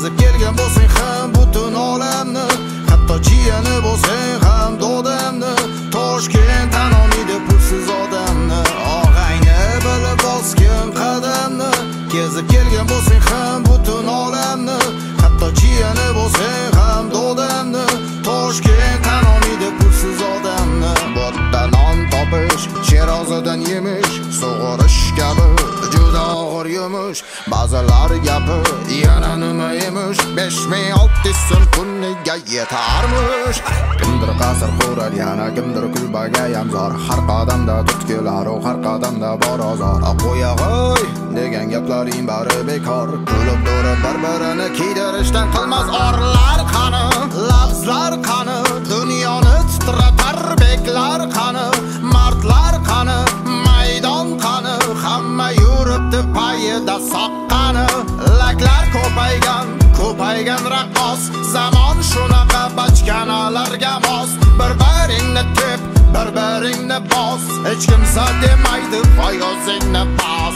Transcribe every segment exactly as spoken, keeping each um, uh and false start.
kezib kelgan bo'lsang ham butun olamni, hatto jiyani bo'lsang ham dodamni, Toshkent tan olmaydi pulsiz odamni, og'ayni bilib bosgan qadamni, kezib kelgan bo'lsang ham butun olamni, hatto jiyani bo'lsang ham dodamni, Toshkent tan olmaydi pulsiz odamni. Botda non topish, sherozidan yemish, sug'orish kabi juda og'ir yumush, ba'zilar gapi yana nima emish, besh ming olti so'm kuniga yetarmish. Kimdir qasr qurar, yana kimdir kulbagayam zor, har qadamda tutkilar, har qadamda bor ozor. Qo'ya qo'y degan gaplaring bari bekor, kulib durib bir-birini kiydirishdan qilmas orlar qani, lafzlar qani, dunyoni titratar beklar qani, mardlar qani, maydon qani, hamma yuribdi payida soqqani, laklar ko'paygan, ko'paygan raqqos, zamon shunaqa bachkanalarga mos, bir-biringni tep, bir-biringni bos, hech kimsa demaydi voy o'zingni bos.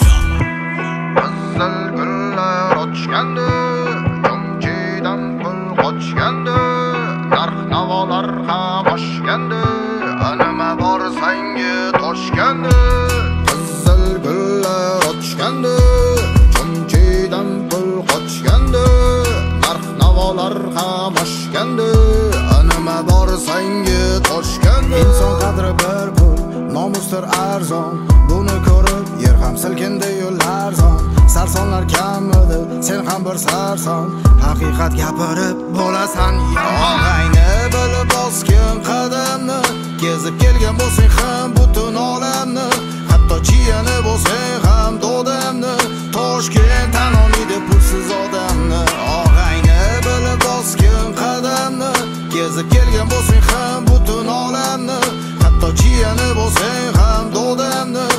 Qizil gullar ochgandi, yomchidan pul qochgandi, narx-navolar ham oshgandi, nima borsang toshgandi. Qizil gullar ochgandi, yomchidan pul qochgandi, narx-navolar ham oshgandi, nima borsang toshgandi. Inson qadri bir pul, nomusdir arzon, buni ko'rib yer ham silkindi yo'llar zon. Sarsonlar kamidi, sen ham bir sarson, haqiqat gapirib bo'lasan og'ayni bilib bosgan qadamni, kezib kelgan bo'lsang ham butun olamni, hatto jiyani bo'lsang ham dodamni, Toshkent tan olmaydi pulsiz odamni, og'ayni bilib bosgan qadamni, kezib kelgan bo'lsang ham butun olamni, hatto jiyani bo'lsang ham dodamni,